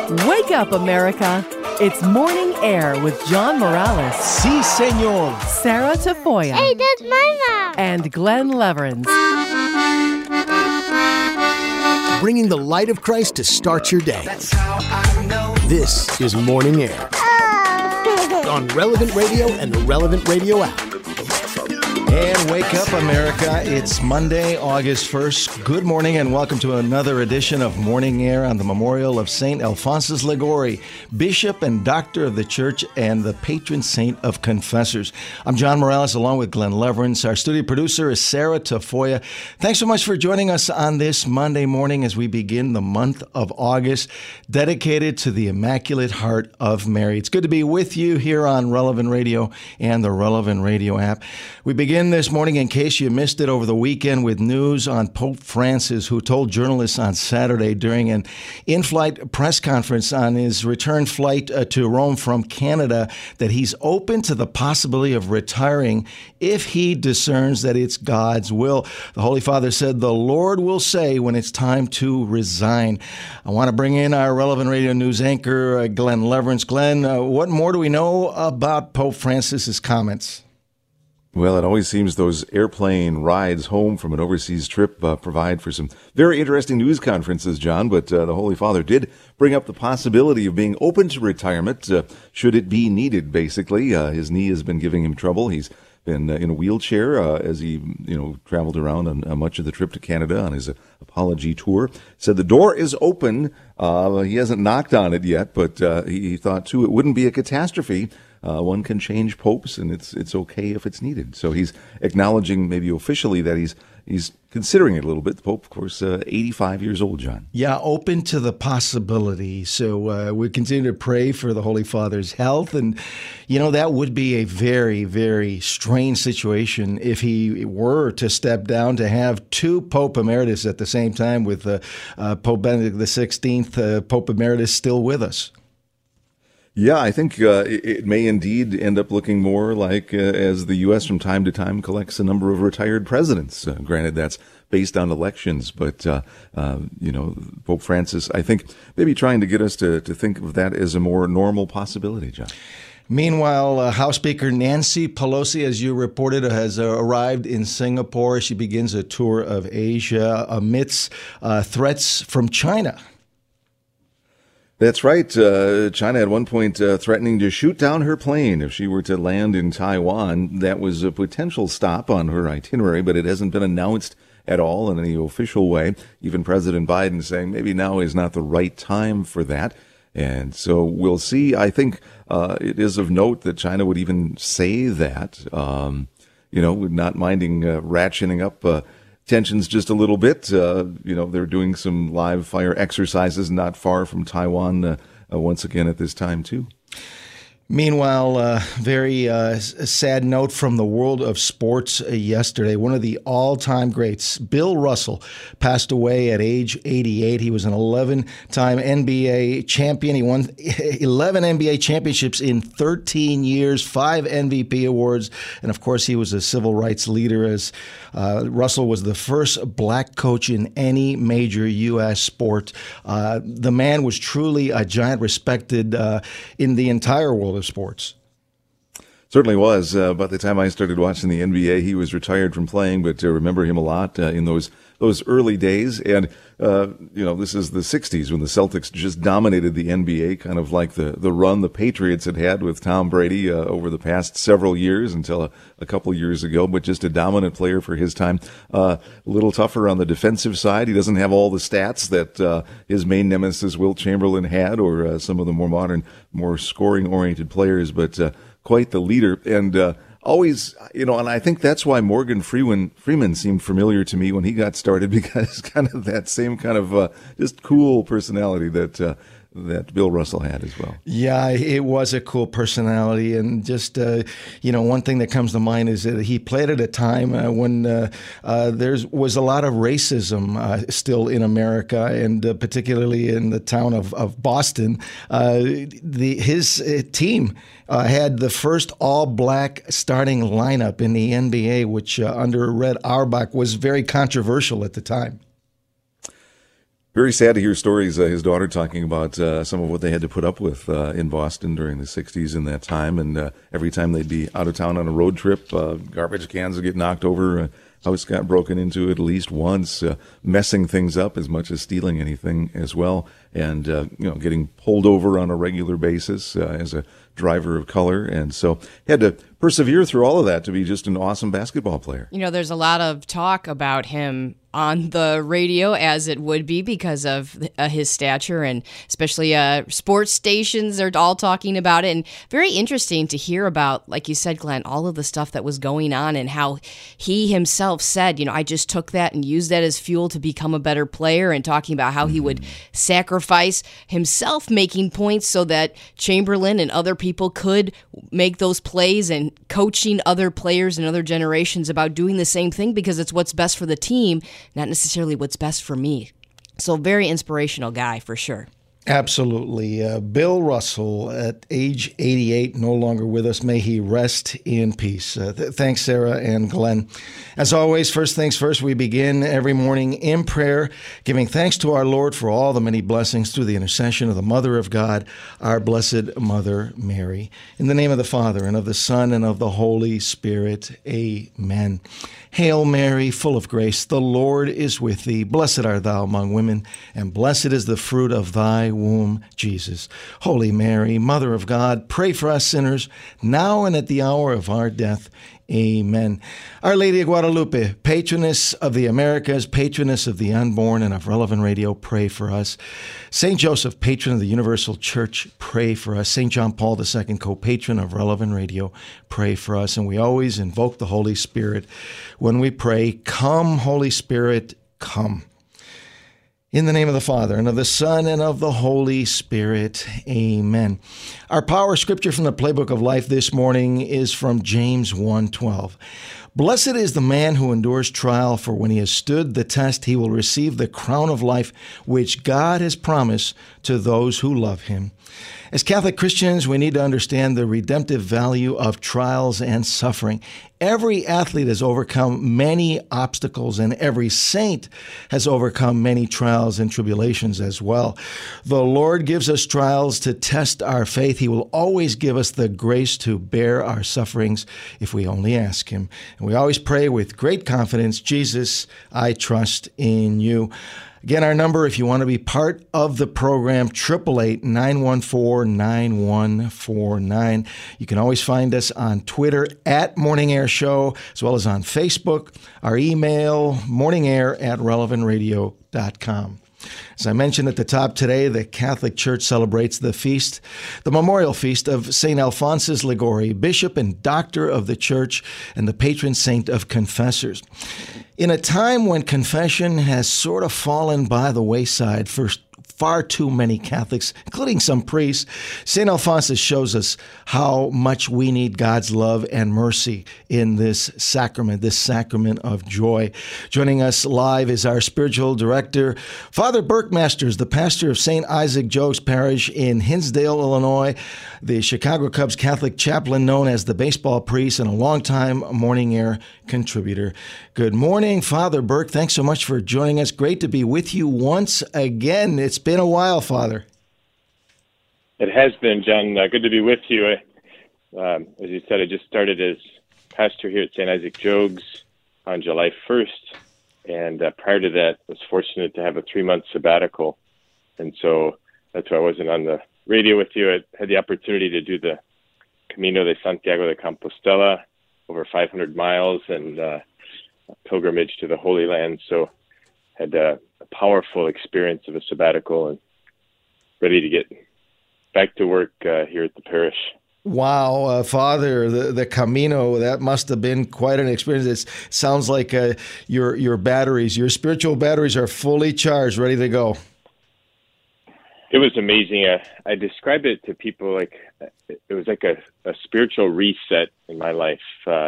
Wake up, America. It's Morning Air with John Morales. Si, senor. Sarah Tafoya. Hey, that's my mom. And Glenn Leverins. Bringing the light of Christ to start your day. That's how I know. This is Morning Air on Relevant Radio and the Relevant Radio app. And wake up, America. It's Monday, August 1st. Good morning and welcome to another edition of Morning Air on the memorial of St. Alphonsus Liguori, Bishop and Doctor of the Church and the patron saint of confessors. I'm John Morales along with Glenn Leverins. Our studio producer is Sarah Tafoya. Thanks so much for joining us on this Monday morning as we begin the month of August, dedicated to the Immaculate Heart of Mary. It's good to be with you here on Relevant Radio and the Relevant Radio app. We begin this morning, in case you missed it over the weekend, with news on Pope Francis, who told journalists on Saturday during an in-flight press conference on his return flight to Rome from Canada that he's open to the possibility of retiring if he discerns that it's God's will. The Holy Father said, "The Lord will say when it's time to resign." I want to bring in our Relevant Radio News anchor, Glenn Leverins. Glenn, what more do we know about Pope Francis's comments? Well, it always seems those airplane rides home from an overseas trip provide for some very interesting news conferences, John. But the Holy Father did bring up the possibility of being open to retirement should it be needed, basically. His knee has been giving him trouble. He's been in a wheelchair as he, traveled around on much of the trip to Canada on his apology tour. Said the door is open. He hasn't knocked on it yet, but he thought, too, it wouldn't be a catastrophe. One can change popes, and it's okay if it's needed. So he's acknowledging, maybe officially, that he's considering it a little bit. The Pope, of course, 85 years old, John. Yeah, open to the possibility. So we continue to pray for the Holy Father's health. And, that would be a very, very strange situation if he were to step down, to have two Pope Emeritus at the same time, with Pope Benedict XVI, Pope Emeritus, still with us. Yeah, I think it may indeed end up looking more like as the U.S. from time to time collects a number of retired presidents. Granted, that's based on elections, but, Pope Francis, I think, maybe trying to get us to think of that as a more normal possibility, John. Meanwhile, House Speaker Nancy Pelosi, as you reported, has arrived in Singapore. She begins a tour of Asia amidst threats from China. That's right. China at one point threatening to shoot down her plane if she were to land in Taiwan. That was a potential stop on her itinerary, but it hasn't been announced at all in any official way. Even President Biden saying maybe now is not the right time for that. And so we'll see. I think it is of note that China would even say that, not minding ratcheting up tensions just a little bit. They're doing some live fire exercises not far from Taiwan once again at this time, too. Meanwhile, very sad note from the world of sports yesterday. One of the all-time greats, Bill Russell, passed away at age 88. He was an 11-time NBA champion. He won 11 NBA championships in 13 years, 5 MVP awards, and of course he was a civil rights leader, as Russell was the first black coach in any major U.S. sport. The man was truly a giant, respected in the entire world of sports. Certainly was. By the time I started watching the NBA, he was retired from playing, but remember him a lot in those early days. And, this is the 60s when the Celtics just dominated the NBA, kind of like the run the Patriots had with Tom Brady over the past several years until a couple years ago, but just a dominant player for his time. A little tougher on the defensive side. He doesn't have all the stats that his main nemesis Wilt Chamberlain had, or some of the more modern, more scoring-oriented players, but quite the leader. And always, and I think that's why Morgan Freeman seemed familiar to me when he got started, because kind of that same kind of just cool personality that Bill Russell had as well. Yeah, it was a cool personality. And just, one thing that comes to mind is that he played at a time when there was a lot of racism still in America, and particularly in the town of Boston. His team had the first all-black starting lineup in the NBA, which under Red Auerbach was very controversial at the time. Very sad to hear stories. His daughter talking about some of what they had to put up with in Boston during the 60s in that time. And every time they'd be out of town on a road trip, garbage cans would get knocked over. House got broken into at least once, messing things up as much as stealing anything as well. And, getting pulled over on a regular basis as a driver of color. And so he had to persevere through all of that to be just an awesome basketball player. There's a lot of talk about him on the radio, as it would be because of his stature, and especially sports stations are all talking about it. And very interesting to hear about, like you said, Glenn, all of the stuff that was going on and how he himself said, I just took that and used that as fuel to become a better player, and talking about how he would sacrifice himself making points so that Chamberlain and other people could make those plays, and coaching other players and other generations about doing the same thing because it's what's best for the team, not necessarily what's best for me. So very inspirational guy for sure. Absolutely. Bill Russell, at age 88, no longer with us. May he rest in peace. Thanks, Sarah and Glenn. As always, first things first, we begin every morning in prayer, giving thanks to our Lord for all the many blessings through the intercession of the Mother of God, our Blessed Mother Mary. In the name of the Father, and of the Son, and of the Holy Spirit. Amen. Hail Mary, full of grace, the Lord is with thee. Blessed art thou among women, and blessed is the fruit of thy womb, Jesus. Holy Mary, Mother of God, pray for us sinners, now and at the hour of our death. Amen. Our Lady of Guadalupe, patroness of the Americas, patroness of the unborn and of Relevant Radio, pray for us. St. Joseph, patron of the Universal Church, pray for us. St. John Paul II, co-patron of Relevant Radio, pray for us. And we always invoke the Holy Spirit when we pray, "Come, Holy Spirit, come." In the name of the Father, and of the Son, and of the Holy Spirit. Amen. Our power scripture from the Playbook of Life this morning is from James 1:12. Blessed is the man who endures trial, for when he has stood the test, he will receive the crown of life, which God has promised to those who love him. As Catholic Christians, we need to understand the redemptive value of trials and suffering. Every athlete has overcome many obstacles, and every saint has overcome many trials and tribulations as well. The Lord gives us trials to test our faith. He will always give us the grace to bear our sufferings if we only ask him. And we always pray with great confidence, Jesus, I trust in you. Again, our number, if you want to be part of the program, 888-914-9149. You can always find us on Twitter at Morning Air Show, as well as on Facebook. Our email, morningair@relevantradio.com. As I mentioned at the top today, the Catholic Church celebrates the memorial feast of St. Alphonsus Liguori, Bishop and Doctor of the Church and the patron saint of confessors. In a time when confession has sort of fallen by the wayside for far too many Catholics, including some priests, St. Alphonsus shows us how much we need God's love and mercy in this sacrament of joy. Joining us live is our spiritual director, Father Burke Masters, the pastor of St. Isaac Jogues Parish in Hinsdale, Illinois, the Chicago Cubs Catholic chaplain known as the baseball priest, and a longtime Morning Air contributor. Good morning, Father Burke. Thanks so much for joining us. Great to be with you once again. It's been a while, Father. It has been, John. Good to be with you. As you said, I just started as pastor here at St. Isaac Jogues on July 1st. And prior to that, I was fortunate to have a 3-month sabbatical. And so that's why I wasn't on the radio with you. I had the opportunity to do the Camino de Santiago de Compostela, over 500 miles, and a pilgrimage to the Holy Land. So had a powerful experience of a sabbatical and ready to get back to work here at the parish. Wow, Father, the Camino, that must have been quite an experience. It sounds like your batteries, your spiritual batteries are fully charged, ready to go. It was amazing. I describe it to people like it was like a spiritual reset in my life.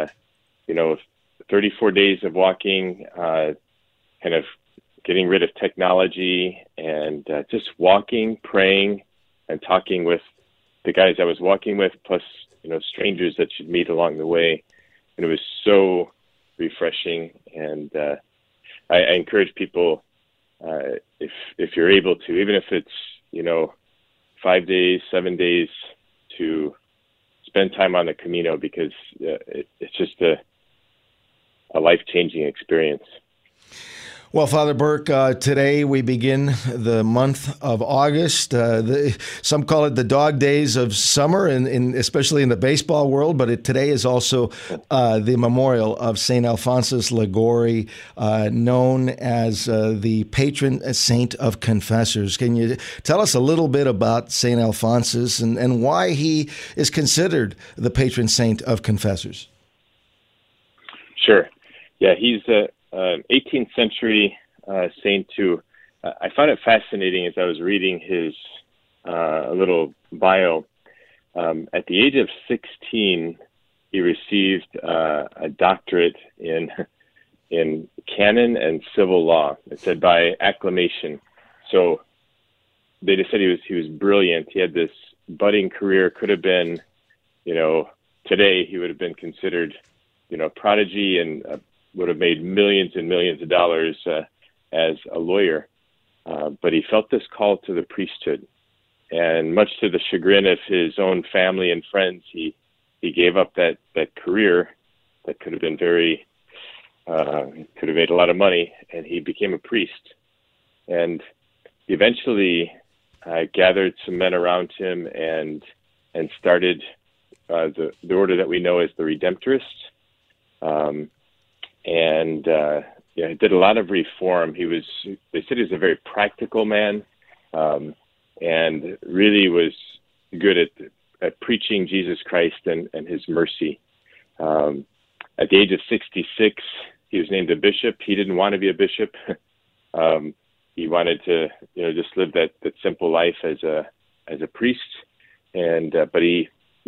34 days of walking, kind of getting rid of technology and just walking, praying, and talking with the guys I was walking with, plus, strangers that you'd meet along the way. And it was so refreshing. And I encourage people if you're able to, even if it's 5 days, 7 days, to spend time on the Camino, because it's just a life-changing experience. Well, Father Burke, today we begin the month of August. Some call it the dog days of summer, especially in the baseball world, but today is also the memorial of St. Alphonsus Liguori, known as the patron saint of confessors. Can you tell us a little bit about St. Alphonsus and why he is considered the patron saint of confessors? Sure. Yeah, he's 18th century saint who I found it fascinating as I was reading his little bio. At the age of 16, he received a doctorate in canon and civil law. It said by acclamation. So they just said he was brilliant. He had this budding career. Could have been, today he would have been considered, prodigy and would have made millions and millions of dollars as a lawyer. But he felt this call to the priesthood. And much to the chagrin of his own family and friends, he gave up that career that could have been could have made a lot of money, and he became a priest. And he eventually gathered some men around him and started the order that we know as the Redemptorists. He did a lot of reform. They said he was a very practical man, and really was good at preaching Jesus Christ and his mercy. At the age of 66, he was named a bishop. He didn't want to be a bishop. He wanted to, just live that simple life as a priest. But he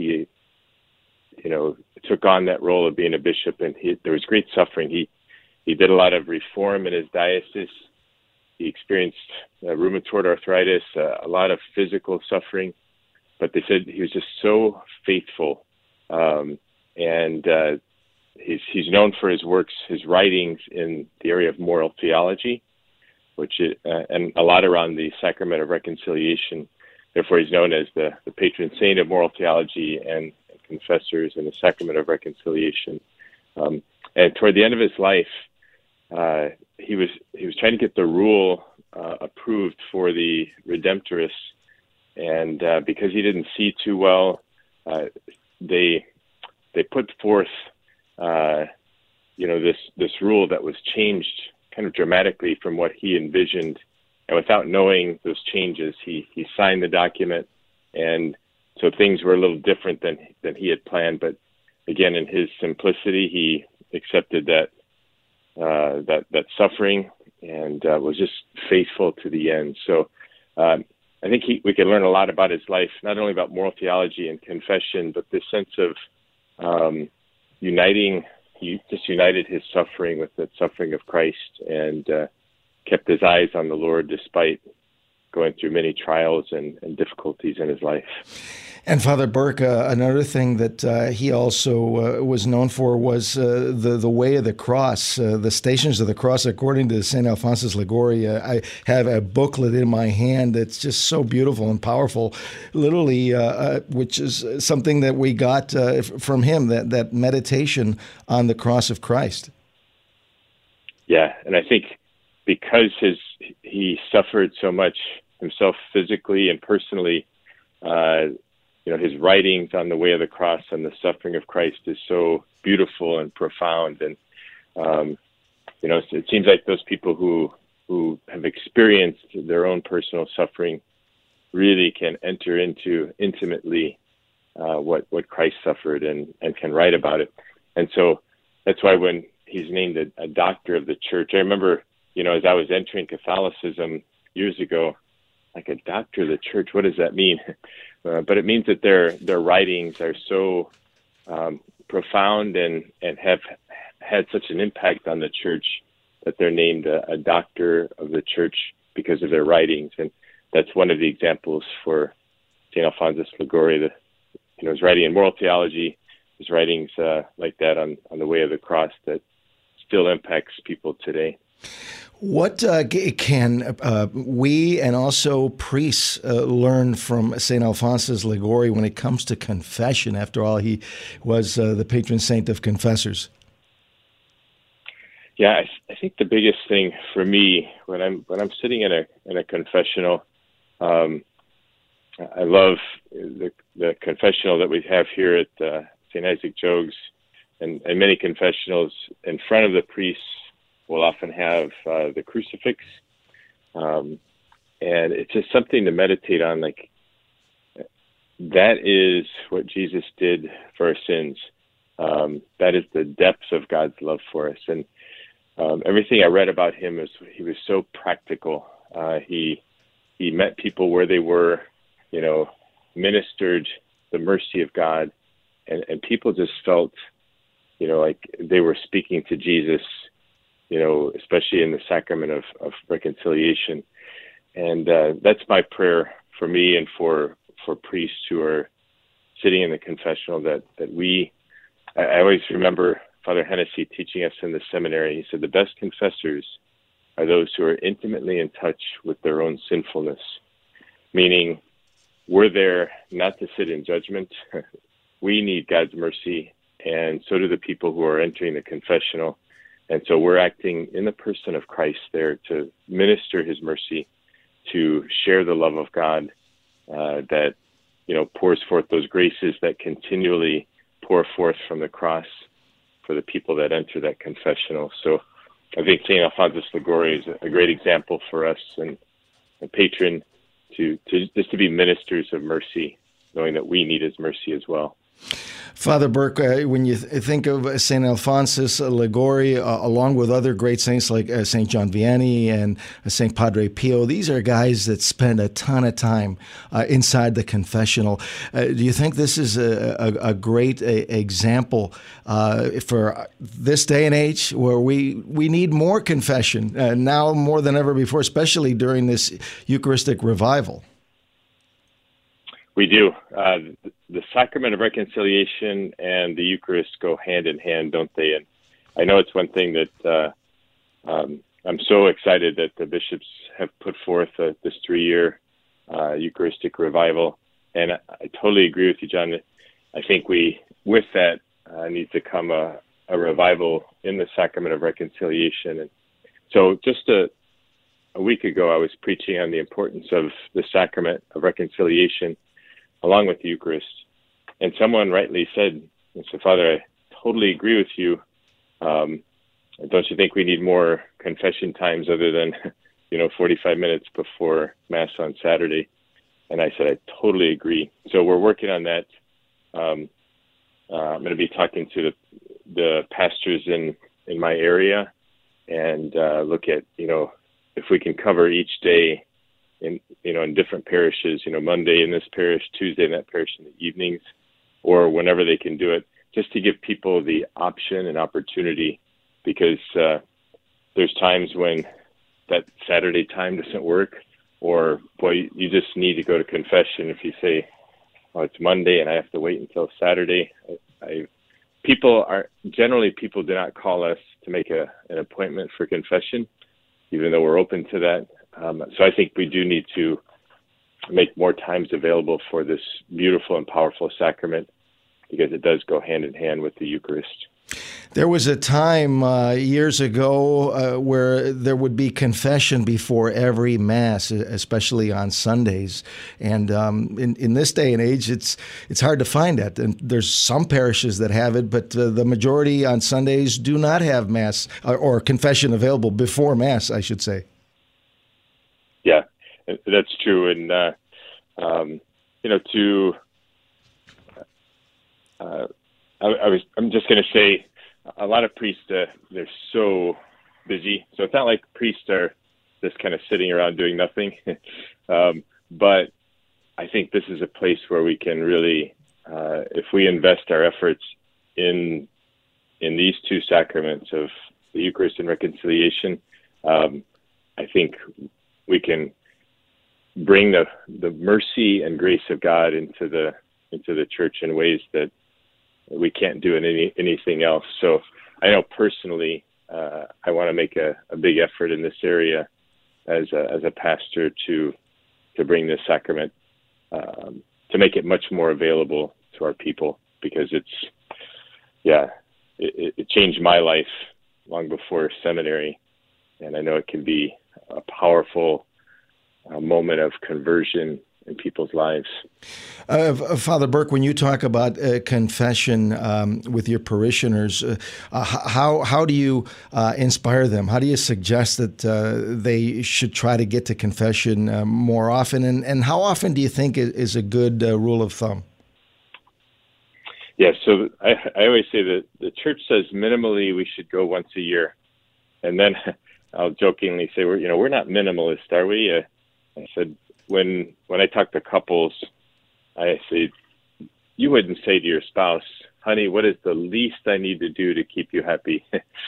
took on that role of being a bishop, and there was great suffering. He did a lot of reform in his diocese. He experienced rheumatoid arthritis, a lot of physical suffering, but they said he was just so faithful. He's known for his works, his writings in the area of moral theology, and a lot around the sacrament of reconciliation. Therefore, he's known as the patron saint of moral theology and confessors and the sacrament of reconciliation. And toward the end of his life, he was trying to get the rule approved for the Redemptorists, and because he didn't see too well, they put forth this rule that was changed kind of dramatically from what he envisioned, and without knowing those changes, he signed the document, and so things were a little different than he had planned. But again, in his simplicity, he accepted that suffering and was just faithful to the end. So I think we can learn a lot about his life, not only about moral theology and confession, but this sense of uniting. He just united his suffering with the suffering of Christ, and kept his eyes on the Lord despite going through many trials and difficulties in his life. And Father Burke, another thing that he also was known for was the way of the cross, the Stations of the Cross, according to St. Alphonsus Liguori. I have a booklet in my hand that's just so beautiful and powerful, literally, which is something that we got from him, that meditation on the cross of Christ. Yeah, and I think because he suffered so much himself physically and personally, his writings on the way of the cross and the suffering of Christ is so beautiful and profound. And, it seems like those people who have experienced their own personal suffering really can enter into intimately what Christ suffered and can write about it. And so that's why when he's named a doctor of the church, I remember, as I was entering Catholicism years ago, like, a doctor of the church, what does that mean? But it means that their writings are so profound and have had such an impact on the church that they're named a doctor of the church because of their writings. And that's one of the examples for St. Alphonsus Liguori. His writing in moral theology, his writings like that on the way of the cross that still impacts people today. What can we and also priests learn from St. Alphonsus Liguori when it comes to confession? After all, he was the patron saint of confessors. Yeah, I think the biggest thing for me when I'm sitting in a confessional, I love the confessional that we have here at St. Isaac Jogues, and many confessionals in front of the priests will often have the crucifix, and it's just something to meditate on. Like, that is what Jesus did for our sins. That is the depth of God's love for us, and everything I read about him is he was so practical. He met people where they were, ministered the mercy of God, and people just felt, like they were speaking to Jesus, especially in the sacrament of reconciliation. And that's my prayer for me and for priests who are sitting in the confessional, that I always remember Father Hennessy teaching us in the seminary. He said, the best confessors are those who are intimately in touch with their own sinfulness, meaning we're there not to sit in judgment. We need God's mercy, and so do the people who are entering the confessional. And so we're acting in the person of Christ there to minister his mercy, to share the love of God that, pours forth those graces that continually pour forth from the cross for the people that enter that confessional. So I think St. Alphonsus Liguori is a great example for us and a patron to be ministers of mercy, knowing that we need his mercy as well. Father Burke, when you think of St. Alphonsus Liguori, along with other great saints like St. John Vianney and St. Padre Pio, these are guys that spend a ton of time inside the confessional. Do you think this is a great example for this day and age where we need more confession now more than ever before, especially during this Eucharistic revival? We do. The sacrament of reconciliation and the Eucharist go hand in hand, don't they? And I know it's one thing that I'm so excited that the bishops have put forth this 3-year Eucharistic revival. And I totally agree with you, John. I think with that, needs to come a revival in the sacrament of reconciliation. And so just a week ago, I was preaching on the importance of the sacrament of reconciliation along with the Eucharist. And someone rightly said, Father, I totally agree with you. Don't you think we need more confession times other than, 45 minutes before Mass on Saturday? And I said, I totally agree. So we're working on that. I'm going to be talking to the pastors in my area and look at, if we can cover each day in different parishes, Monday in this parish, Tuesday in that parish in the evenings, or whenever they can do it, just to give people the option and opportunity, because there's times when that Saturday time doesn't work, or, boy, you just need to go to confession. If you say, oh, it's Monday and I have to wait until Saturday, people do not call us to make an appointment for confession, even though we're open to that. So I think we do need to make more times available for this beautiful and powerful sacrament, because it does go hand in hand with the Eucharist. There was a time years ago where there would be confession before every Mass, especially on Sundays. And in this day and age, it's hard to find that. And there's some parishes that have it, but the majority on Sundays do not have Mass or confession available before Mass, I should say. Yeah, that's true. And, I'm just going to say, a lot of priests, they're so busy. So it's not like priests are just kind of sitting around doing nothing. But I think this is a place where we can really, if we invest our efforts in these two sacraments of the Eucharist and reconciliation, I think we can bring the mercy and grace of God into the church in ways that we can't do in anything else. So I know personally, I want to make a big effort in this area as a pastor to bring this sacrament, to make it much more available to our people, because it changed my life long before seminary, and I know it can be a powerful moment of conversion in people's lives. Father Burke, when you talk about confession with your parishioners, how do you inspire them? How do you suggest that they should try to get to confession more often? And how often do you think is a good rule of thumb? Yeah, so I always say that the church says minimally we should go once a year. And then I'll jokingly say, we're not minimalist, are we? I said, when I talk to couples, I say, you wouldn't say to your spouse, honey, what is the least I need to do to keep you happy?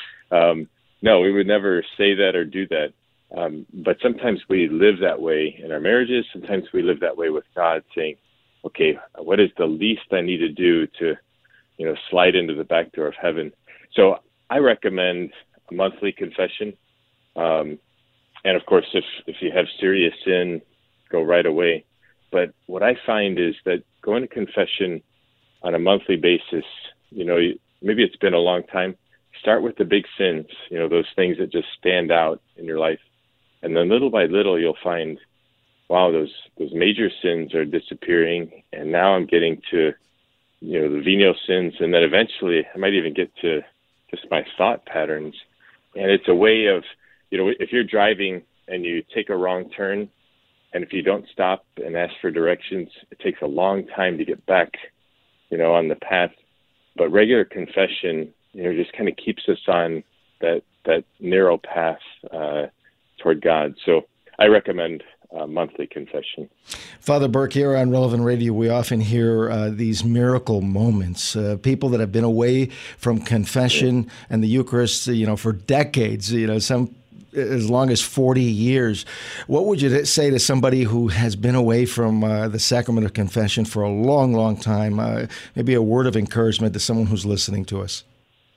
No, we would never say that or do that. But sometimes we live that way in our marriages. Sometimes we live that way with God, saying, okay, what is the least I need to do to, slide into the back door of heaven? So I recommend a monthly confession. And of course, if you have serious sin, go right away. But what I find is that going to confession on a monthly basis, maybe it's been a long time, start with the big sins, those things that just stand out in your life. And then little by little, you'll find, wow, those major sins are disappearing. And now I'm getting to, the venial sins. And then eventually I might even get to just my thought patterns. And it's a way of, if you're driving and you take a wrong turn, and if you don't stop and ask for directions, it takes a long time to get back, on the path. But regular confession, just kind of keeps us on that narrow path toward God. So I recommend monthly confession. Father Burke, here on Relevant Radio, we often hear these miracle moments, people that have been away from confession and the Eucharist, for decades, some as long as 40 years. What would you say to somebody who has been away from the sacrament of confession for a long, long time? Maybe a word of encouragement to someone who's listening to us.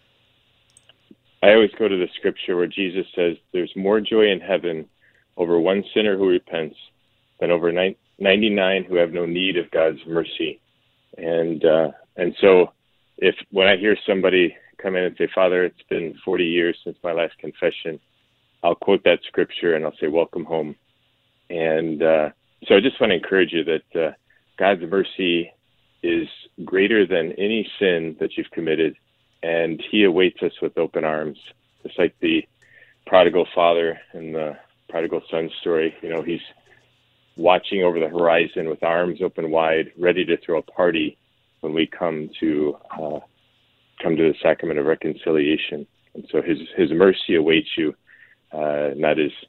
I always go to the scripture where Jesus says there's more joy in heaven over one sinner who repents than over 99 who have no need of God's mercy. And so when I hear somebody come in and say, Father, it's been 40 years since my last confession, I'll quote that scripture and I'll say, welcome home. And so I just want to encourage you that God's mercy is greater than any sin that you've committed, and he awaits us with open arms, just like the prodigal father in the prodigal son story. He's watching over the horizon with arms open wide, ready to throw a party when we come to the sacrament of reconciliation. And so his mercy awaits you. Not as,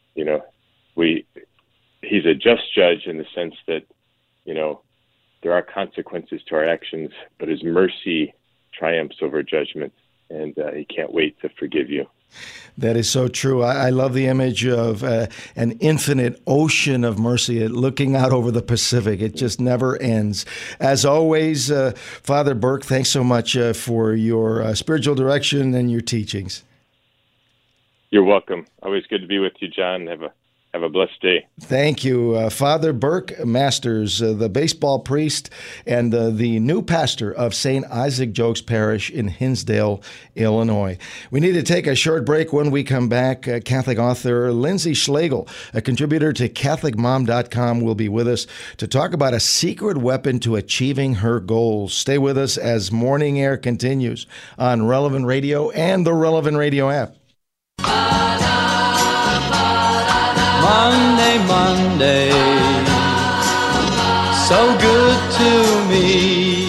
he's a just judge in the sense that, there are consequences to our actions, but his mercy triumphs over judgment, and he can't wait to forgive you. That is so true. I love the image of an infinite ocean of mercy looking out over the Pacific. It just never ends. As always, Father Burke, thanks so much for your spiritual direction and your teachings. You're welcome. Always good to be with you, John. Have a blessed day. Thank you. Father Burke Masters, the baseball priest and the new pastor of St. Isaac Jogues Parish in Hinsdale, Illinois. We need to take a short break. When we come back, Catholic author Lindsay Schlegel, a contributor to CatholicMom.com, will be with us to talk about a secret weapon to achieving her goals. Stay with us as Morning Air continues on Relevant Radio and the Relevant Radio app. Monday, so good to me.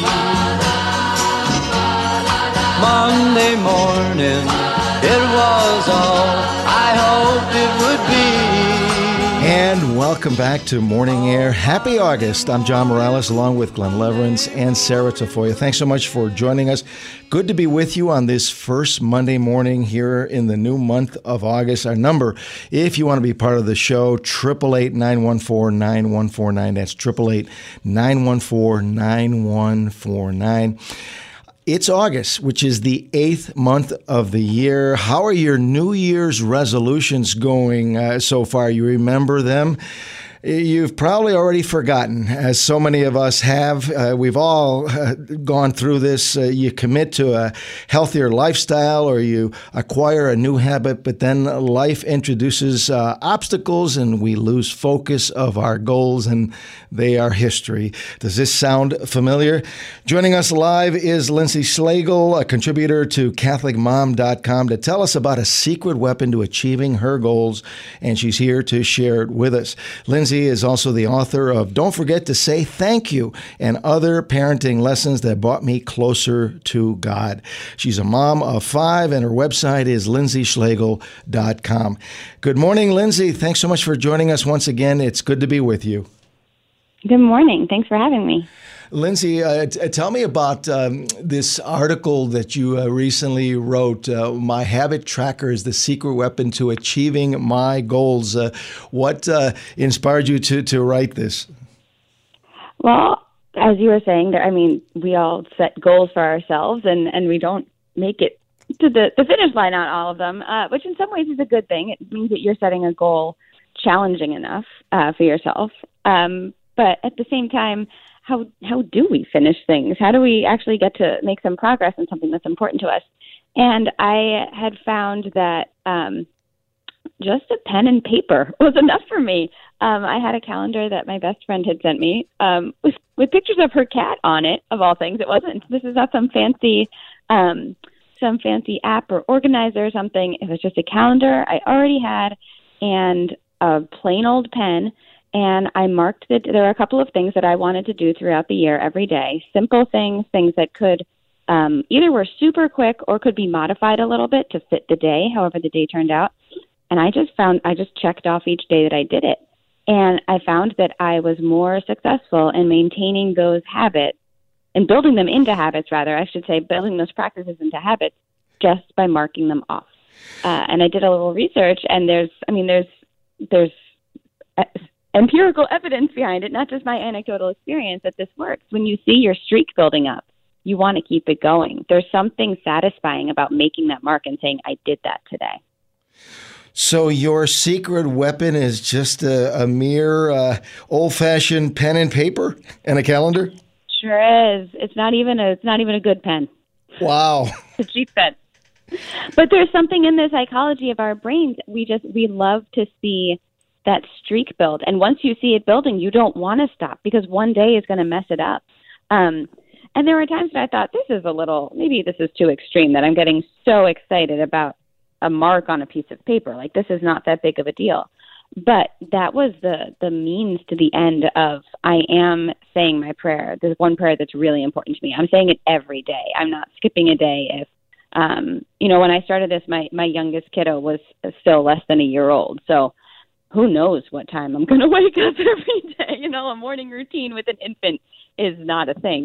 Monday morning, it was all I hoped it would be. And welcome back to Morning Air. Happy August. I'm John Morales along with Glenn Leverance and Sarah Tafoya. Thanks so much for joining us. Good to be with you on this first Monday morning here in the new month of August. Our number, if you want to be part of the show, 888-914-9149. That's 888-914-9149. It's August, which is the 8th month of the year. How are your New Year's resolutions going so far? You remember them? You've probably already forgotten, as so many of us have. We've all gone through this. You commit to a healthier lifestyle or you acquire a new habit, but then life introduces obstacles and we lose focus of our goals, and they are history. Does this sound familiar? Joining us live is Lindsay Schlegel, a contributor to CatholicMom.com, to tell us about a secret weapon to achieving her goals, and she's here to share it with us. Lindsay is also the author of Don't Forget to Say Thank You and Other Parenting Lessons That Brought Me Closer to God. She's a mom of 5, and her website is lindsayschlegel.com. Good morning, Lindsay. Thanks so much for joining us once again. It's good to be with you. Good morning. Thanks for having me. Lindsay, tell me about this article that you recently wrote, My Habit Tracker is the Secret Weapon to Achieving My Goals. What inspired you to write this? Well, as you were saying, we all set goals for ourselves, and we don't make it to the finish line on all of them, which in some ways is a good thing. It means that you're setting a goal challenging enough for yourself. But at the same time, how do we finish things? How do we actually get to make some progress in something that's important to us? And I had found that just a pen and paper was enough for me. I had a calendar that my best friend had sent me with pictures of her cat on it, of all things. This is not some fancy app or organizer or something. It was just a calendar I already had and a plain old pen. And I marked that there are a couple of things that I wanted to do throughout the year every day. Simple things that could either were super quick or could be modified a little bit to fit the day, however the day turned out. And I just checked off each day that I did it. And I found that I was more successful in maintaining those habits and building them into habits, building those practices into habits just by marking them off. And I did a little research, and there's empirical evidence behind it, not just my anecdotal experience, that this works. When you see your streak building up, you want to keep it going. There's something satisfying about making that mark and saying, I did that today. So your secret weapon is just a mere old-fashioned pen and paper and a calendar? Sure is. It's not even a good pen. Wow. It's a cheap pen. But there's something in the psychology of our brains. We love to see that streak build. And once you see it building, you don't want to stop because one day is going to mess it up. And there were times that I thought, maybe this is too extreme, that I'm getting so excited about a mark on a piece of paper. Like, this is not that big of a deal. But that was the means to the end of, I am saying my prayer. There's one prayer that's really important to me. I'm saying it every day. I'm not skipping a day. If, when I started this, my youngest kiddo was still less than a year old. So who knows what time I'm going to wake up every day. A morning routine with an infant is not a thing.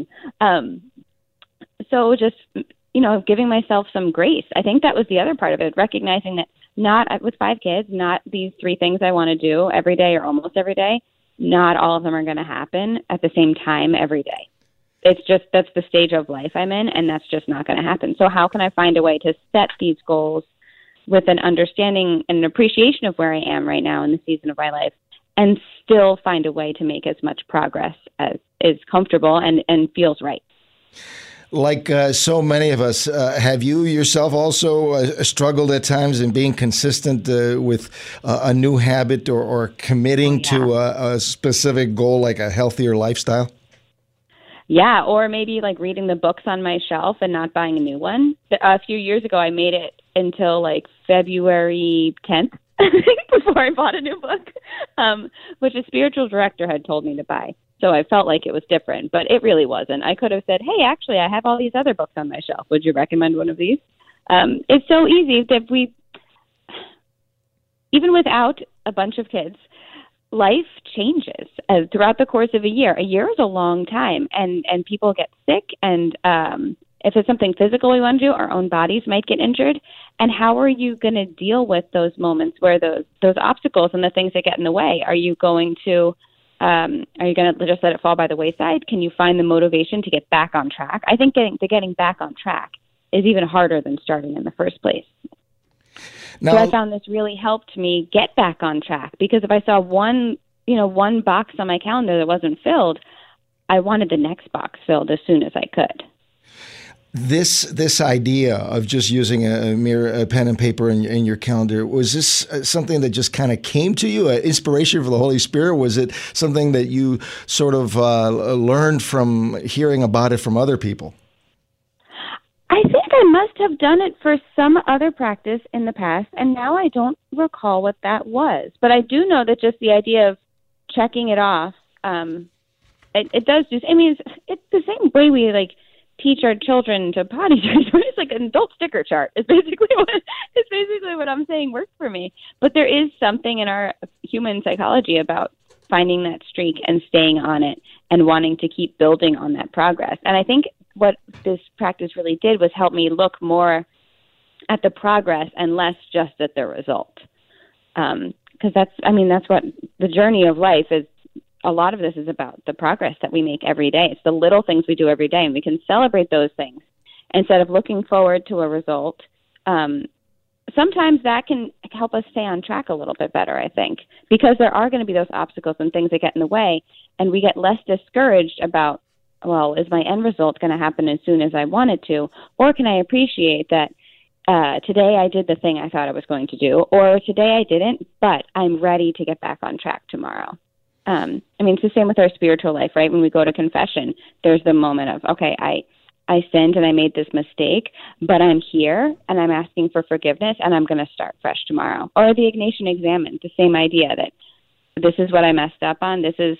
So just, giving myself some grace. I think that was the other part of it, recognizing that not with 5 kids, not these 3 things I want to do every day or almost every day. Not all of them are going to happen at the same time every day. It's just, that's the stage of life I'm in, and that's just not going to happen. So how can I find a way to set these goals with an understanding and an appreciation of where I am right now in the season of my life, and still find a way to make as much progress as is comfortable and feels right? Like so many of us, have you yourself also struggled at times in being consistent with a new habit or committing to a specific goal, like a healthier lifestyle? Yeah, or maybe like reading the books on my shelf and not buying a new one. A few years ago, I made it until like February 10th, I think, before I bought a new book, which a spiritual director had told me to buy. So I felt like it was different, but it really wasn't. I could have said, hey, actually, I have all these other books on my shelf. Would you recommend one of these? It's so easy that even without a bunch of kids, life changes throughout the course of a year. A year is a long time, and people get sick, and if it's something physical we want to do, our own bodies might get injured. And how are you going to deal with those moments where those obstacles and the things that get in the way? Are you going to Are you going to just let it fall by the wayside? Can you find the motivation to get back on track? I think getting back on track is even harder than starting in the first place. Now, so I found this really helped me get back on track, because if I saw one box on my calendar that wasn't filled, I wanted the next box filled as soon as I could. This idea of just using a pen and paper in your calendar, was this something that just kind of came to you, an inspiration from the Holy Spirit? Was it something that you sort of learned from hearing about it from other people? I think I must have done it for some other practice in the past, and now I don't recall what that was. But I do know that just the idea of checking it off, it does just, I mean, it's the same way we teach our children to potty train. It's like an adult sticker chart. It's basically what I'm saying works for me. But there is something in our human psychology about finding that streak and staying on it and wanting to keep building on that progress. And I think what this practice really did was help me look more at the progress and less just at the result. Because that's what the journey of life is. A lot of this is about the progress that we make every day. It's the little things we do every day, and we can celebrate those things instead of looking forward to a result. Sometimes that can help us stay on track a little bit better, I think, because there are going to be those obstacles and things that get in the way, and we get less discouraged about, well, is my end result going to happen as soon as I want it to, or can I appreciate that today I did the thing I thought I was going to do, or today I didn't, but I'm ready to get back on track tomorrow. It's the same with our spiritual life, right? When we go to confession, there's the moment of, okay, I sinned and I made this mistake, but I'm here and I'm asking for forgiveness and I'm going to start fresh tomorrow. Or the Ignatian Examen, the same idea that this is what I messed up on. This is,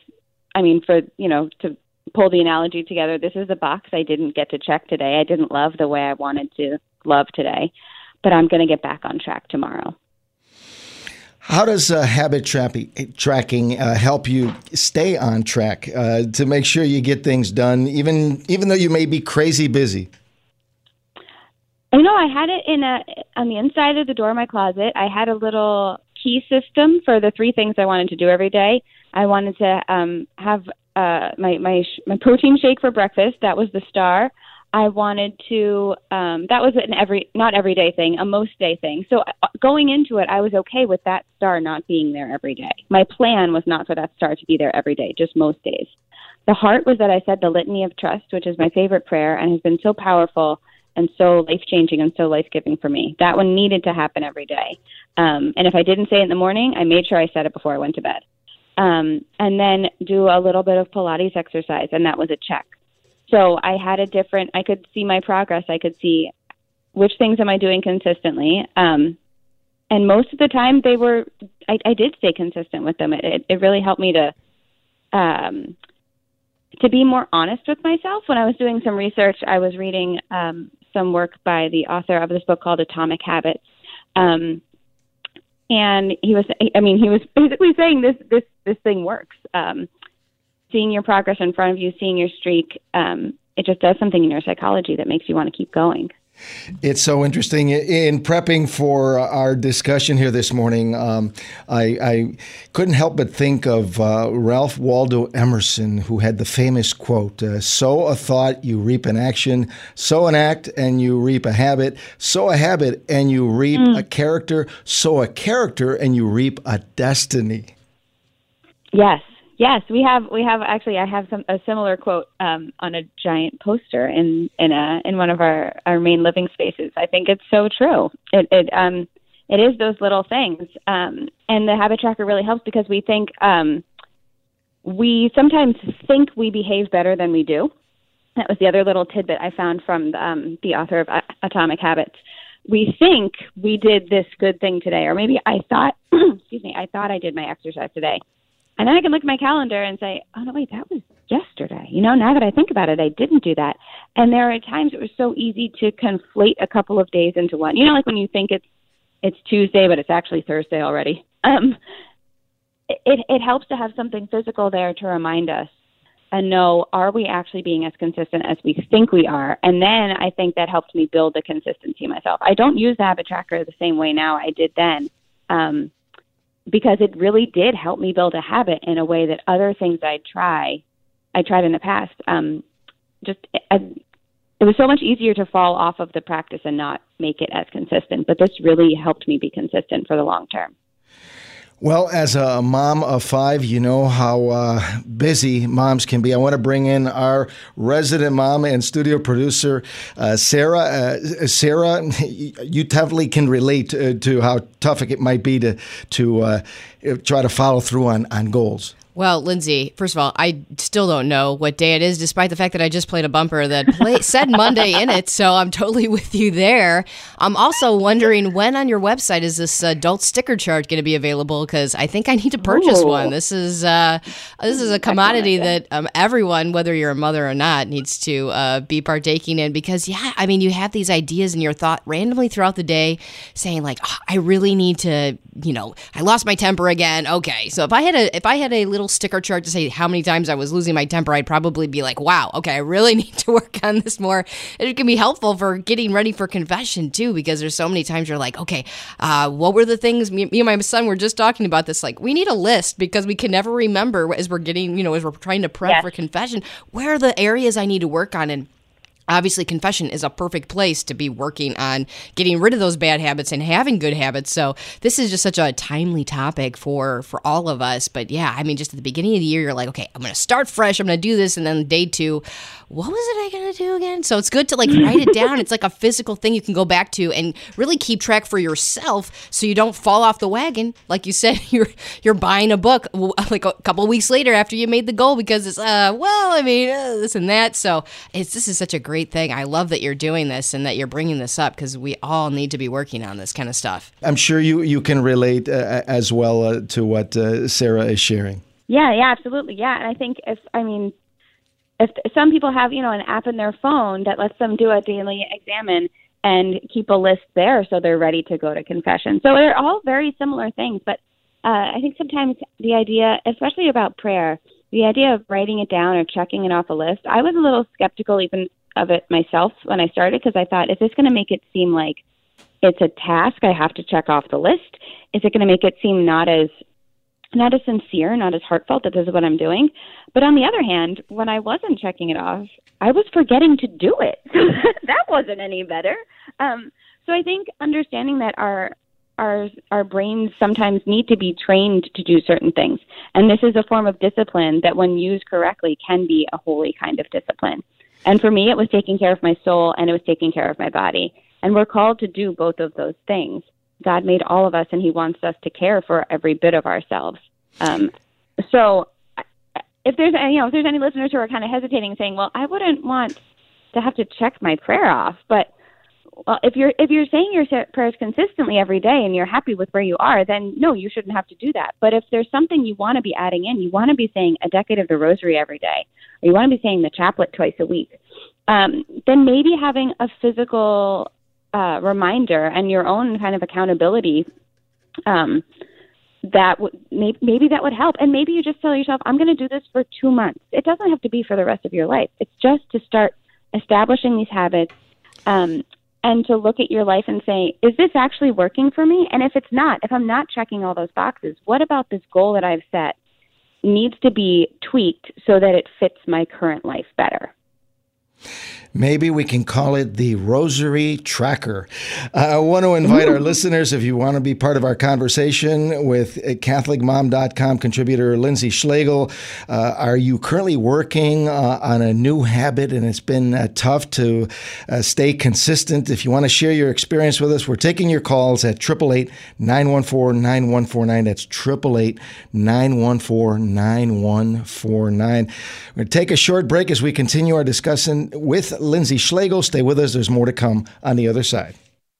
to pull the analogy together, this is the box I didn't get to check today. I didn't love the way I wanted to love today, but I'm going to get back on track tomorrow. How does habit tracking help you stay on track to make sure you get things done, even though you may be crazy busy? I had it on the inside of the door of my closet. I had a little key system for the 3 things I wanted to do every day. I wanted to have my protein shake for breakfast. That was the star. I wanted to, that was not everyday thing, a most day thing. So going into it, I was okay with that star not being there every day. My plan was not for that star to be there every day, just most days. The heart was that I said the Litany of Trust, which is my favorite prayer and has been so powerful and so life-changing and so life-giving for me. That one needed to happen every day. And if I didn't say it in the morning, I made sure I said it before I went to bed. And then do a little bit of Pilates exercise, and that was a check. So I had I could see my progress. I could see which things am I doing consistently. And most of the time I did stay consistent with them. It really helped me to be more honest with myself. When I was doing some research, I was reading some work by the author of this book called Atomic Habits. And he was basically saying this thing works. Seeing your progress in front of you, seeing your streak, it just does something in your psychology that makes you want to keep going. It's so interesting. In prepping for our discussion here this morning, I couldn't help but think of Ralph Waldo Emerson, who had the famous quote, sow a thought, you reap an action, sow an act, and you reap a habit, sow a habit, and you reap a character, sow a character, and you reap a destiny. Yes, we have actually. I have a similar quote on a giant poster in one of our main living spaces. I think it's so true. It is those little things, and the habit tracker really helps because we sometimes think we behave better than we do. That was the other little tidbit I found from the author of Atomic Habits. We think we did this good thing today, or maybe I thought, I thought I did my exercise today. And then I can look at my calendar and say, oh, no, wait, that was yesterday. Now that I think about it, I didn't do that. And there are times it was so easy to conflate a couple of days into one. Like when you think it's Tuesday, but it's actually Thursday already. It helps to have something physical there to remind us and know, are we actually being as consistent as we think we are? And then I think that helped me build the consistency myself. I don't use the habit tracker the same way now I did then. because it really did help me build a habit in a way that other things I tried in the past. It was so much easier to fall off of the practice and not make it as consistent. But this really helped me be consistent for the long term. Well, as a mom of 5, you know how busy moms can be. I want to bring in our resident mom and studio producer, Sarah. Sarah, you definitely can relate to how tough it might be to try to follow through on goals. Well, Lindsay, first of all, I still don't know what day it is, despite the fact that I just played a bumper that said Monday in it, so I'm totally with you there. I'm also wondering when on your website is this adult sticker chart going to be available, because I think I need to purchase one. This is a commodity that everyone, whether you're a mother or not, needs to be partaking in, because, yeah, I mean, you have these ideas in your thought randomly throughout the day saying, like, oh, I really need to, I lost my temper again. Okay, so if I had a little sticker chart to say how many times I was losing my temper, I'd probably be like, wow, okay, I really need to work on this more. And it can be helpful for getting ready for confession too, because there's so many times you're like, okay, what were the things, me and my son were just talking about this, like we need a list, because we can never remember as we're getting, as we're trying to prep for confession, where are the areas I need to work on. And obviously, confession is a perfect place to be working on getting rid of those bad habits and having good habits. So this is just such a timely topic for all of us. But yeah, I mean, just at the beginning of the year, you're like, okay, I'm going to start fresh. I'm going to do this. And then day 2, what was it I going to do again? So it's good to like write it down. It's like a physical thing you can go back to and really keep track for yourself, so you don't fall off the wagon. Like you said, you're buying a book like a couple of weeks later after you made the goal, because it's, this and that. So this is such a great thing. I love that you're doing this and that you're bringing this up, because we all need to be working on this kind of stuff. I'm sure you can relate as well to what Sarah is sharing. Yeah, absolutely. Yeah, and I think if some people have, an app in their phone that lets them do a daily examine and keep a list there so they're ready to go to confession. So they're all very similar things, but I think sometimes the idea, especially about prayer, the idea of writing it down or checking it off a list, I was a little skeptical even of it myself when I started, because I thought, is this going to make it seem like it's a task I have to check off the list? Is it going to make it seem not as sincere, not as heartfelt that this is what I'm doing? But on the other hand, when I wasn't checking it off, I was forgetting to do it. That wasn't any better. So I think understanding that our brains sometimes need to be trained to do certain things, and this is a form of discipline that, when used correctly, can be a holy kind of discipline. And for me, it was taking care of my soul, and it was taking care of my body. And we're called to do both of those things. God made all of us, and he wants us to care for every bit of ourselves. So if there's any listeners who are kind of hesitating, saying, well, I wouldn't want to have to check my prayer off. But well, if you're saying your prayers consistently every day and you're happy with where you are, then no, you shouldn't have to do that. But if there's something you want to be adding in, you want to be saying a decade of the rosary every day, or you want to be saying the chaplet twice a week, then maybe having a physical reminder and your own kind of accountability, maybe that would help. And maybe you just tell yourself, I'm going to do this for 2 months. It doesn't have to be for the rest of your life. It's just to start establishing these habits, and to look at your life and say, is this actually working for me? And if it's not, if I'm not checking all those boxes, what about this goal that I've set needs to be tweaked so that it fits my current life better? Maybe we can call it the Rosary Tracker. I want to invite our listeners, if you want to be part of our conversation with CatholicMom.com contributor Lindsay Schlegel. Are you currently working on a new habit and it's been tough to stay consistent? If you want to share your experience with us, we're taking your calls at 888-914-9149. That's 888-914-9149. We're going to take a short break as we continue our discussion with Lindsay Schlegel. Stay with us. There's more to come on the other side.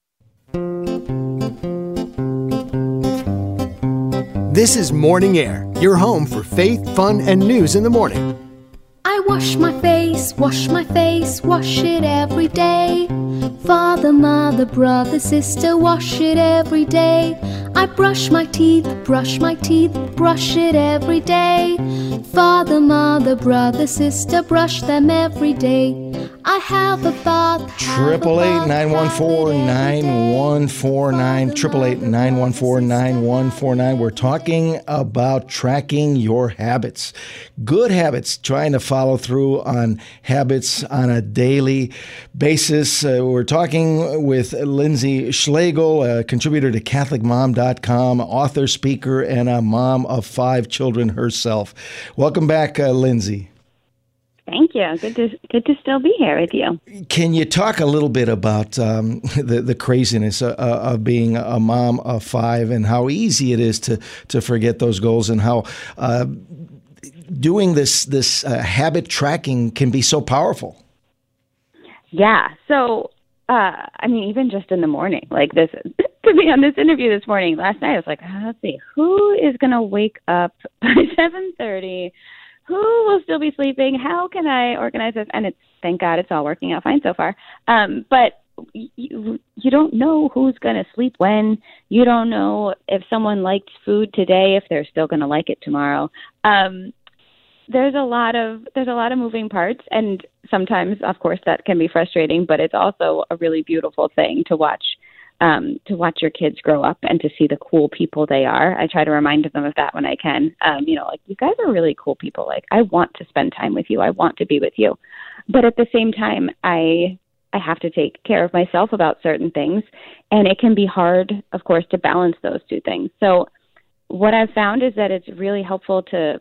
This is Morning Air, your home for faith, fun, and news in the morning. I wash my face, wash it every day. Father, mother, brother, sister, wash it every day. I brush my teeth, brush it every day. Father, mother, brother, sister, brush them every day. I have a bath. 888-914-9149. 888-914-9149. We're talking about tracking your habits. Good habits, trying to follow through on habits on a daily basis. We're talking with Lindsay Schlegel, a contributor to CatholicMom.com, author, speaker, and a mom of 5 children herself. Welcome back, Lindsay. Thank you. Good to still be here with you. Can you talk a little bit about the craziness of being a mom of 5 and how easy it is to forget those goals, and how doing this habit tracking can be so powerful? Yeah. So, even just in the morning, like this, to be on this interview this morning, last night, I was like, let's see, who is going to wake up by 7:30? Who will still be sleeping? How can I organize this? And thank God it's all working out fine so far. But you don't know who's going to sleep when. You don't know if someone liked food today, if they're still going to like it tomorrow. There's a lot of moving parts, and sometimes, of course, that can be frustrating. But it's also a really beautiful thing to watch your kids grow up and to see the cool people they are. I try to remind them of that when I can. Like, you guys are really cool people. Like, I want to spend time with you. I want to be with you. But at the same time, I have to take care of myself about certain things. And it can be hard, of course, to balance those two things. So what I've found is that it's really helpful to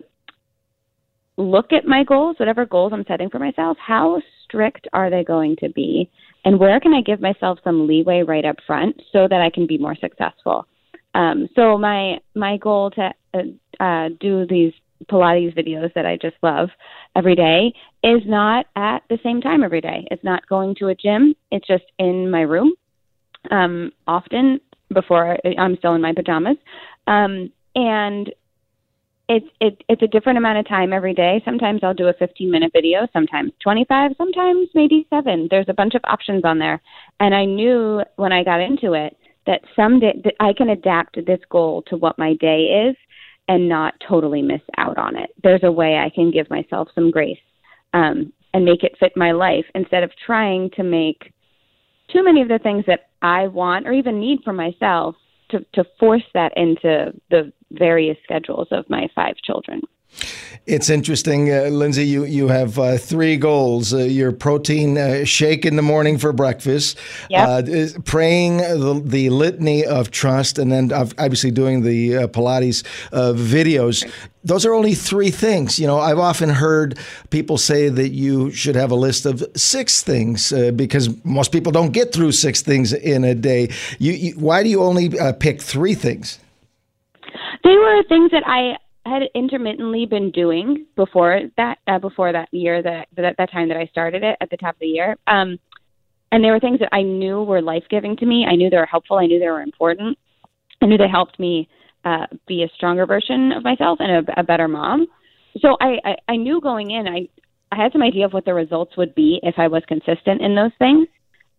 look at my goals, whatever goals I'm setting for myself. How strict are they going to be? And where can I give myself some leeway right up front so that I can be more successful? So my goal to do these Pilates videos that I just love every day is not at the same time every day. It's not going to a gym. It's just in my room, often before I'm still in my pajamas. And it's a different amount of time every day. Sometimes I'll do a 15-minute video, sometimes 25, sometimes maybe 7. There's a bunch of options on there. And I knew when I got into it that someday that I can adapt this goal to what my day is and not totally miss out on it. There's a way I can give myself some grace and make it fit my life instead of trying to make too many of the things that I want or even need for myself to force that into the various schedules of my 5 children. It's interesting, Lindsay, you have 3 goals. Your protein shake in the morning for breakfast, praying the litany of trust, and then obviously doing the Pilates videos. Those are only 3 things. I've often heard people say that you should have a list of 6 things because most people don't get through 6 things in a day. Why do you only pick 3 things? They were things that I had intermittently been doing before that year, that time that I started it at the top of the year. And they were things that I knew were life-giving to me. I knew they were helpful. I knew they were important. I knew they helped me be a stronger version of myself and a better mom. So I knew going in, I had some idea of what the results would be if I was consistent in those things.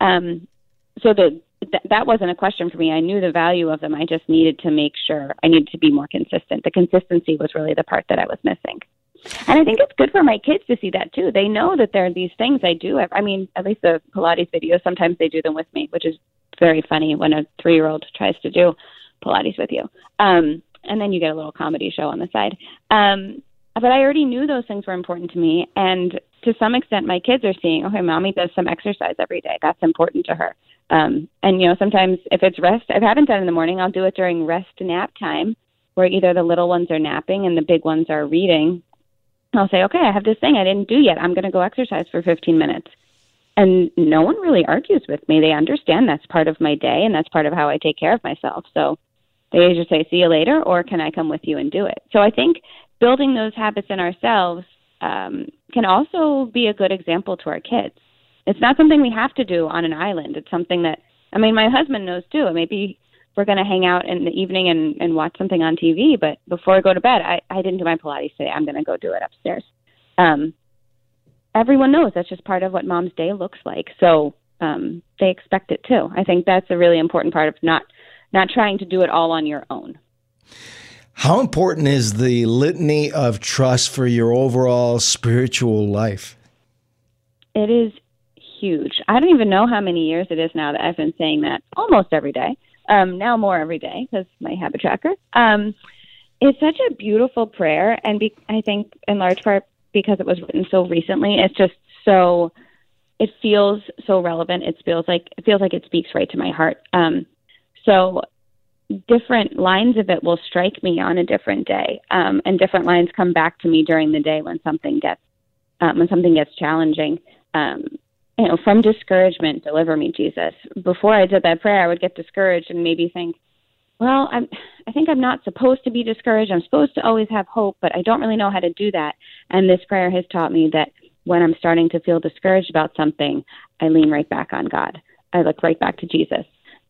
So that wasn't a question for me. I knew the value of them. I just needed to make sure I needed to be more consistent. The consistency was really the part that I was missing. And I think it's good for my kids to see that too. They know that there are these things I do. At least the Pilates videos, sometimes they do them with me, which is very funny when a 3-year-old tries to do Pilates with you. And then you get a little comedy show on the side. But I already knew those things were important to me. And to some extent, my kids are seeing, okay, mommy does some exercise every day. That's important to her. And, sometimes if it's rest, I haven't done in the morning, I'll do it during rest nap time where either the little ones are napping and the big ones are reading. I'll say, okay, I have this thing I didn't do yet. I'm going to go exercise for 15 minutes. And no one really argues with me. They understand that's part of my day and that's part of how I take care of myself. So they either say, see you later, or can I come with you and do it? So I think building those habits in ourselves can also be a good example to our kids. It's not something we have to do on an island. It's something that, my husband knows too. Maybe we're going to hang out in the evening and watch something on TV, but before I go to bed, I didn't do my Pilates today. I'm going to go do it upstairs. Everyone knows that's just part of what mom's day looks like. So they expect it too. I think that's a really important part of not trying to do it all on your own. How important is the litany of trust for your overall spiritual life? It is huge. I don't even know how many years it is now that I've been saying that almost every day. Now more every day because my habit tracker. It's such a beautiful prayer, and I think in large part because it was written so recently, it's just so. It feels so relevant. It feels like it speaks right to my heart. So different lines of it will strike me on a different day, and different lines come back to me during the day when something gets challenging. From discouragement, deliver me, Jesus. Before I did that prayer, I would get discouraged and maybe think, well, I think I'm not supposed to be discouraged. I'm supposed to always have hope, but I don't really know how to do that. And this prayer has taught me that when I'm starting to feel discouraged about something, I lean right back on God. I look right back to Jesus.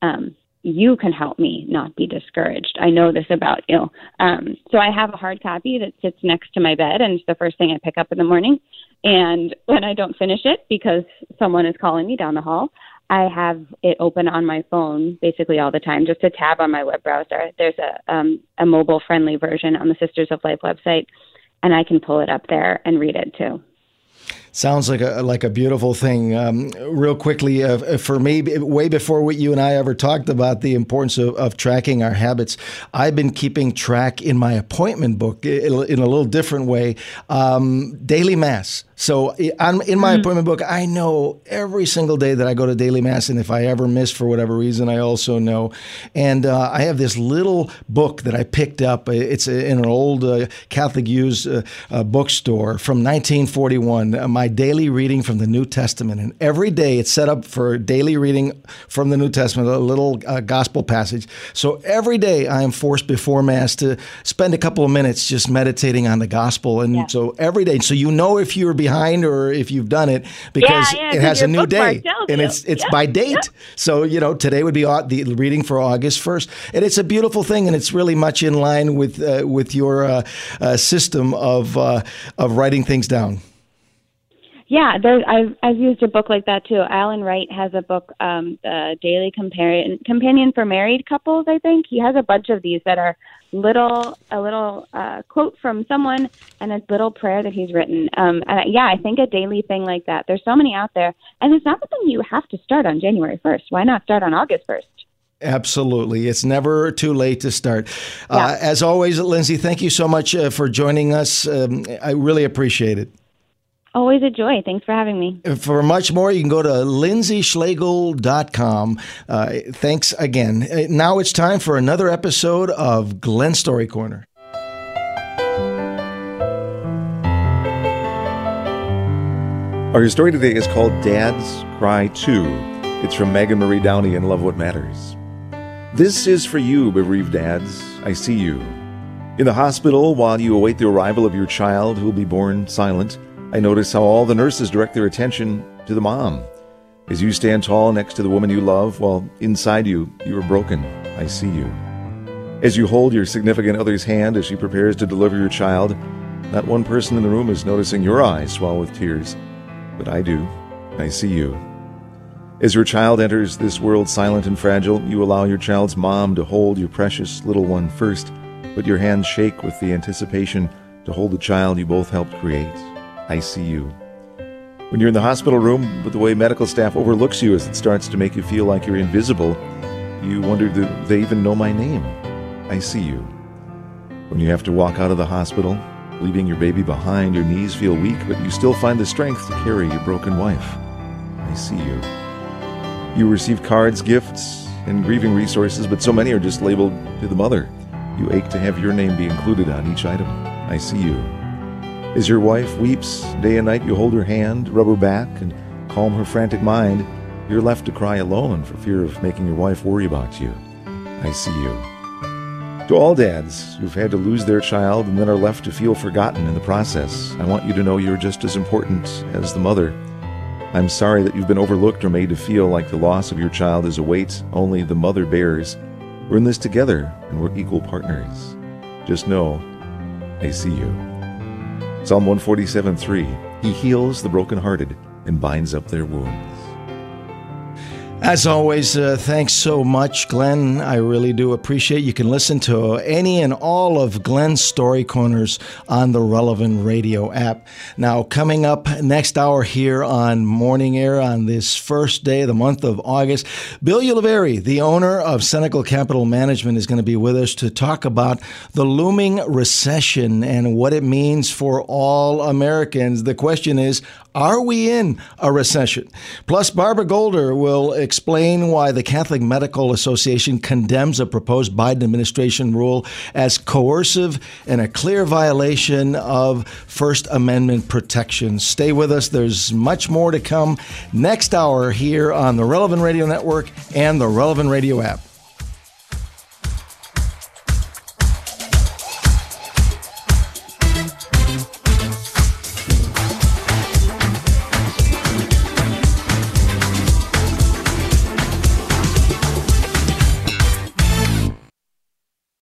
You can help me not be discouraged. I know this about you. So I have a hard copy that sits next to my bed, and it's the first thing I pick up in the morning. And when I don't finish it because someone is calling me down the hall, I have it open on my phone basically all the time, just a tab on my web browser. There's a mobile-friendly version on the Sisters of Life website, and I can pull it up there and read it too. Sounds like a beautiful thing. Real quickly, for me, way before what you and I ever talked about the importance of tracking our habits, I've been keeping track in my appointment book in a little different way. Daily Mass. So in my appointment book, I know every single day that I go to daily Mass, and if I ever miss for whatever reason, I also know. And I have this little book that I picked up. It's in an old Catholic used bookstore from 1941, my daily reading from the New Testament. And every day it's set up for daily reading from the New Testament, a little gospel passage. So every day I am forced before Mass to spend a couple of minutes just meditating on the gospel. And so every day, so you know if you're behind or if you've done it because it has a new day and it's by date. So, today would be the reading for August 1st. And it's a beautiful thing, and it's really much in line with your system of writing things down. Yeah, I've used a book like that too. Alan Wright has a book, Daily Companion for Married Couples, I think. He has a bunch of these that are a little quote from someone and a little prayer that he's written. I think a daily thing like that. There's so many out there. And it's not something you have to start on January 1st. Why not start on August 1st? Absolutely. It's never too late to start. As always, Lindsay, thank you so much for joining us. I really appreciate it. Always a joy. Thanks for having me. For much more, you can go to lindsayschlegel.com. Thanks again. Now it's time for another episode of Glen Story Corner. Our story today is called Dads Cry Too. It's from Megan Marie Downey in Love What Matters. This is for you, bereaved dads. I see you. In the hospital, while you await the arrival of your child who will be born silent, I notice how all the nurses direct their attention to the mom. As you stand tall next to the woman you love, while inside you are broken, I see you. As you hold your significant other's hand as she prepares to deliver your child, not one person in the room is noticing your eyes swell with tears, but I do. I see you. As your child enters this world silent and fragile, you allow your child's mom to hold your precious little one first, but your hands shake with the anticipation to hold the child you both helped create. I see you. When you're in the hospital room, but the way medical staff overlooks you as it starts to make you feel like you're invisible, you wonder, do they even know my name? I see you. When you have to walk out of the hospital, leaving your baby behind, your knees feel weak, but you still find the strength to carry your broken wife. I see you. You receive cards, gifts, and grieving resources, but so many are just labeled to the mother. You ache to have your name be included on each item. I see you. As your wife weeps day and night, you hold her hand, rub her back, and calm her frantic mind. You're left to cry alone for fear of making your wife worry about you. I see you. To all dads who've had to lose their child and then are left to feel forgotten in the process, I want you to know you're just as important as the mother. I'm sorry that you've been overlooked or made to feel like the loss of your child is a weight only the mother bears. We're in this together, and we're equal partners. Just know, I see you. Psalm 147:3, He heals the brokenhearted and binds up their wounds. As always, thanks so much, Glenn. I really do appreciate. You can listen to any and all of Glenn's Story Corners on the Relevant Radio app. Now, coming up next hour here on Morning Air on this first day of the month of August, Bill Ulivari, the owner of Senecal Capital Management, is going to be with us to talk about the looming recession and what it means for all Americans. The question is, are we in a recession? Plus, Barbara Golder will explain why the Catholic Medical Association condemns a proposed Biden administration rule as coercive and a clear violation of First Amendment protections. Stay with us. There's much more to come next hour here on the Relevant Radio Network and the Relevant Radio app.